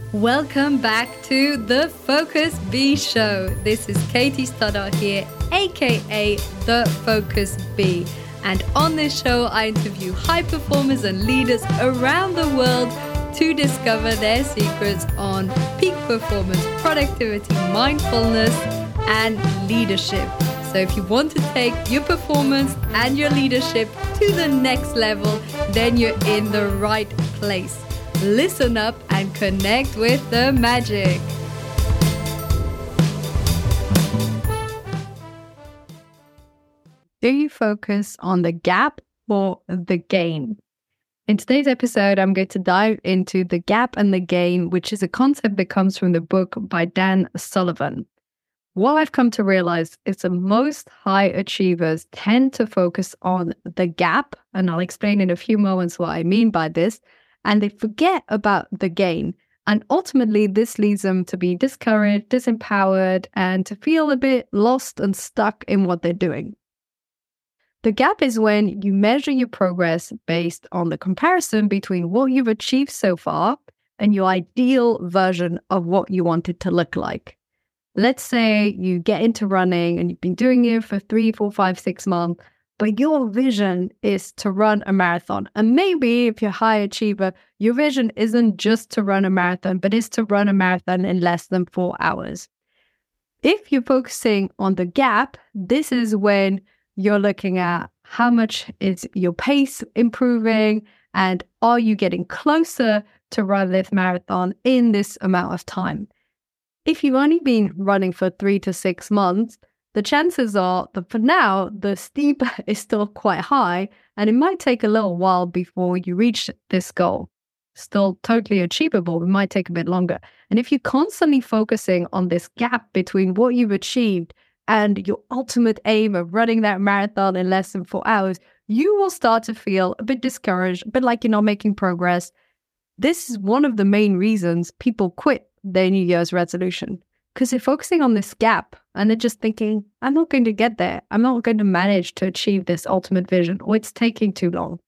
Welcome back to the Focus Bee Show. This is Katie Stoddart here, aka The Focus Bee. And on this show, I interview high performers and leaders around the world to discover their secrets on peak performance, productivity, mindfulness, and leadership. So if you want to take your performance and your leadership to the next level, then you're in the right place. Listen up and connect with the magic. Do you focus on the gap or the gain? In today's episode, I'm going to dive into the gap and the gain, which is a concept that comes from the book by Dan Sullivan. What I've come to realize is the most high achievers tend to focus on the gap, and I'll explain in a few moments what I mean by this, and they forget about the gain. And ultimately, this leads them to be discouraged, disempowered, and to feel a bit lost and stuck in what they're doing. The gap is when you measure your progress based on the comparison between what you've achieved so far and your ideal version of what you want it to look like. Let's say you get into running and you've been doing it for 3, 4, 5, 6 months, but your vision is to run a marathon. And maybe if you're a high achiever, your vision isn't just to run a marathon, but is to run a marathon in less than 4 hours. If you're focusing on the gap, this is when you're looking at how much is your pace improving and are you getting closer to run this marathon in this amount of time. If you've only been running for 3 to 6 months, the chances are that for now, the steep is still quite high, and it might take a little while before you reach this goal. Still totally achievable, it might take a bit longer. And if you're constantly focusing on this gap between what you've achieved and your ultimate aim of running that marathon in less than 4 hours, you will start to feel a bit discouraged, a bit like you're not making progress. This is one of the main reasons people quit their New Year's resolution. Because they're focusing on this gap and they're just thinking, I'm not going to get there. I'm not going to manage to achieve this ultimate vision, or it's taking too long.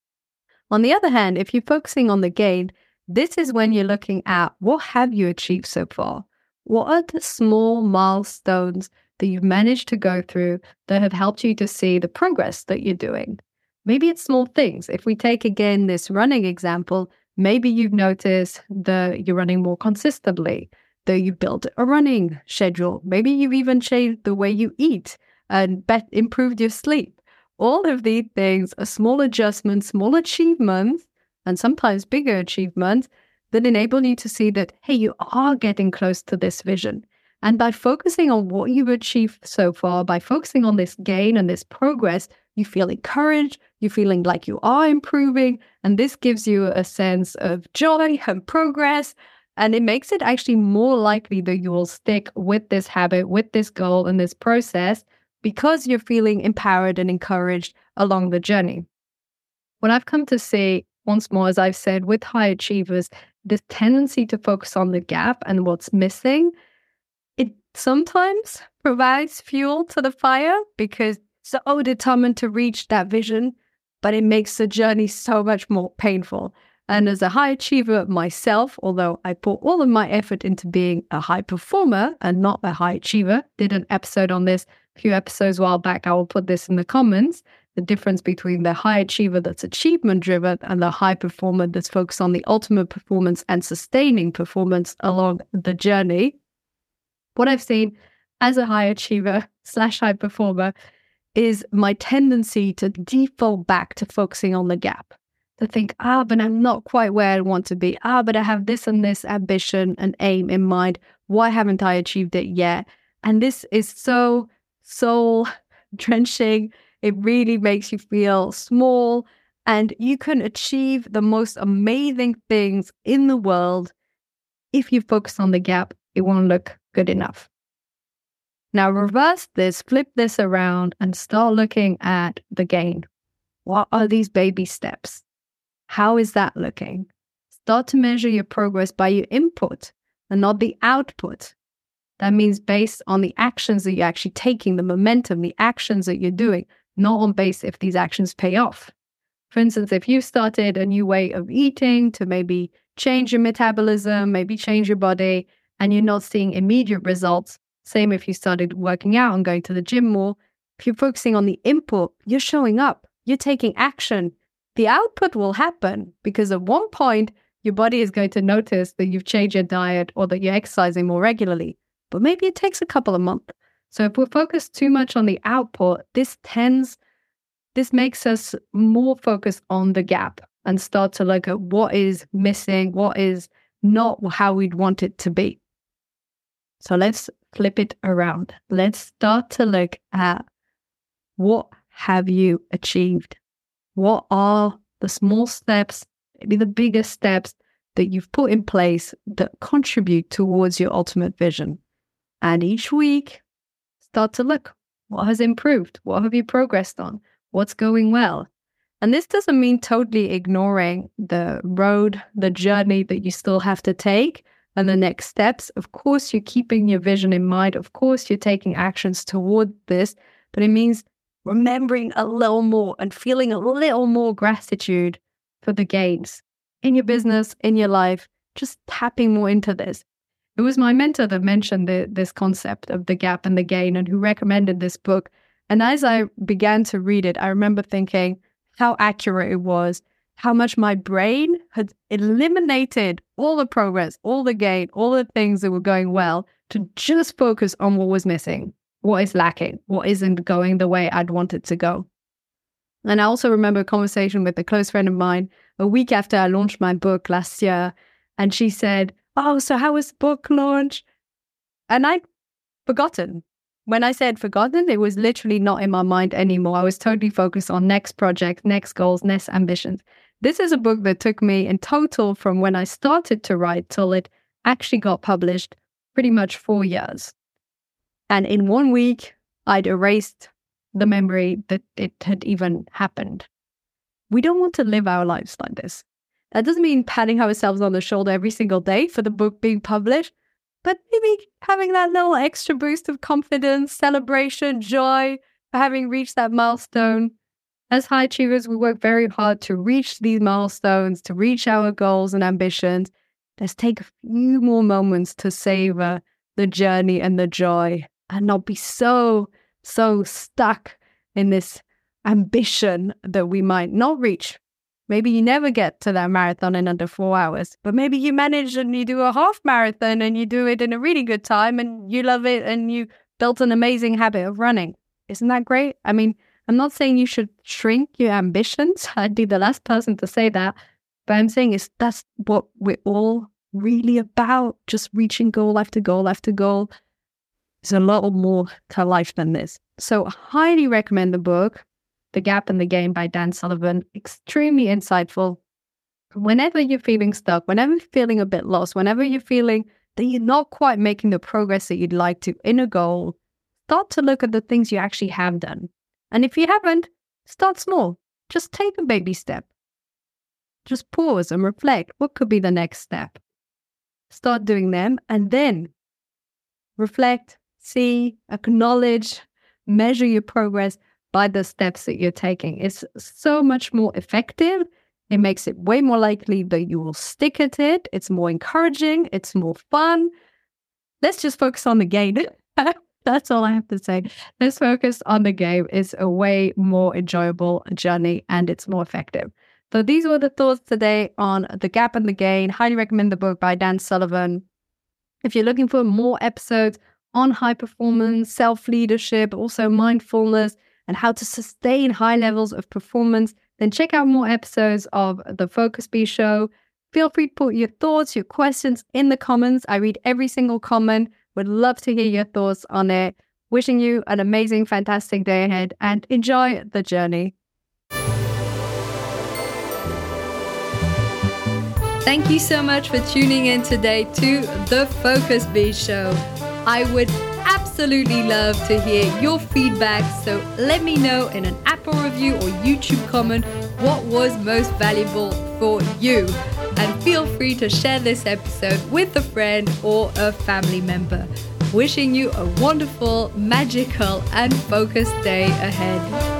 On the other hand, if you're focusing on the gain, this is when you're looking at what have you achieved so far? What are the small milestones that you've managed to go through that have helped you to see the progress that you're doing? Maybe it's small things. If we take again this running example, maybe you've noticed that you're running more consistently, that you built a running schedule. Maybe you've even changed the way you eat and improved your sleep. All of these things are small adjustments, small achievements, and sometimes bigger achievements that enable you to see that, hey, you are getting close to this vision. And by focusing on what you've achieved so far, by focusing on this gain and this progress, you feel encouraged, you're feeling like you are improving, and this gives you a sense of joy and progress. And it makes it actually more likely that you will stick with this habit, with this goal and this process, because you're feeling empowered and encouraged along the journey. What I've come to see, once more, as I've said, with high achievers, this tendency to focus on the gap and what's missing, it sometimes provides fuel to the fire because it's so determined to reach that vision, but it makes the journey so much more painful. And as a high achiever myself, although I put all of my effort into being a high performer and not a high achiever, did an episode on this a few episodes a while back. I will put this in the comments, the difference between the high achiever that's achievement driven and the high performer that's focused on the ultimate performance and sustaining performance along the journey. What I've seen as a high achiever / high performer is my tendency to default back to focusing on the gap. To think, but I'm not quite where I want to be. But I have this and this ambition and aim in mind. Why haven't I achieved it yet? And this is so soul drenching. It really makes you feel small, and you can achieve the most amazing things in the world. If you focus on the gap, it won't look good enough. Now reverse this, flip this around, and start looking at the gain. What are these baby steps? How is that looking? Start to measure your progress by your input and not the output. That means based on the actions that you're actually taking, the momentum, the actions that you're doing, not on base if these actions pay off. For instance, if you started a new way of eating to maybe change your metabolism, maybe change your body, and you're not seeing immediate results. Same if you started working out and going to the gym more. If you're focusing on the input, you're showing up, you're taking action. The output will happen because at one point, your body is going to notice that you've changed your diet or that you're exercising more regularly. But maybe it takes a couple of months. So if we're focused too much on the output, this makes us more focused on the gap and start to look at what is missing, what is not how we'd want it to be. So let's flip it around. Let's start to look at what have you achieved? What are the small steps, maybe the biggest steps that you've put in place that contribute towards your ultimate vision? And each week, start to look, what has improved? What have you progressed on? What's going well? And this doesn't mean totally ignoring the road, the journey that you still have to take and the next steps. Of course, you're keeping your vision in mind. Of course, you're taking actions toward this, but it means remembering a little more and feeling a little more gratitude for the gains in your business, in your life, just tapping more into this. It was my mentor that mentioned this concept of the gap and the gain and who recommended this book. And as I began to read it, I remember thinking how accurate it was, how much my brain had eliminated all the progress, all the gain, all the things that were going well to just focus on what was missing, what is lacking, what isn't going the way I'd want it to go. And I also remember a conversation with a close friend of mine a week after I launched my book last year. And she said, "Oh, so how was the book launch?" And I'd forgotten. When I said forgotten, it was literally not in my mind anymore. I was totally focused on next project, next goals, next ambitions. This is a book that took me in total from when I started to write till it actually got published pretty much 4 years. And in 1 week, I'd erased the memory that it had even happened. We don't want to live our lives like this. That doesn't mean patting ourselves on the shoulder every single day for the book being published, but maybe having that little extra boost of confidence, celebration, joy for having reached that milestone. As high achievers, we work very hard to reach these milestones, to reach our goals and ambitions. Let's take a few more moments to savor the journey and the joy and not be so stuck in this ambition that we might not reach. Maybe you never get to that marathon in under 4 hours, but maybe you manage and you do a half marathon and you do it in a really good time and you love it and you built an amazing habit of running. Isn't that great? I mean, I'm not saying you should shrink your ambitions. I'd be the last person to say that. But I'm saying that's what we're all really about, just reaching goal after goal after goal. There's a lot more to life than this. So I highly recommend the book, The Gap and the Gain by Dan Sullivan. Extremely insightful. Whenever you're feeling stuck, whenever you're feeling a bit lost, whenever you're feeling that you're not quite making the progress that you'd like to in a goal, start to look at the things you actually have done. And if you haven't, start small. Just take a baby step. Just pause and reflect. What could be the next step? Start doing them and then reflect, see, acknowledge, measure your progress by the steps that you're taking. It's so much more effective. It makes it way more likely that you will stick at it. It's more encouraging. It's more fun. Let's just focus on the gain. That's all I have to say. Let's focus on the game. It's a way more enjoyable journey and it's more effective. So these were the thoughts today on The Gap and the Gain. Highly recommend the book by Dan Sullivan. If you're looking for more episodes on high performance, self-leadership, also mindfulness, and how to sustain high levels of performance, then check out more episodes of The Focus Bee Show. Feel free to put your thoughts, your questions in the comments. I read every single comment. Would love to hear your thoughts on it. Wishing you an amazing, fantastic day ahead and enjoy the journey. Thank you so much for tuning in today to The Focus Bee Show. I would absolutely love to hear your feedback, so let me know in an Apple review or YouTube comment what was most valuable for you. And feel free to share this episode with a friend or a family member. Wishing you a wonderful, magical, and focused day ahead.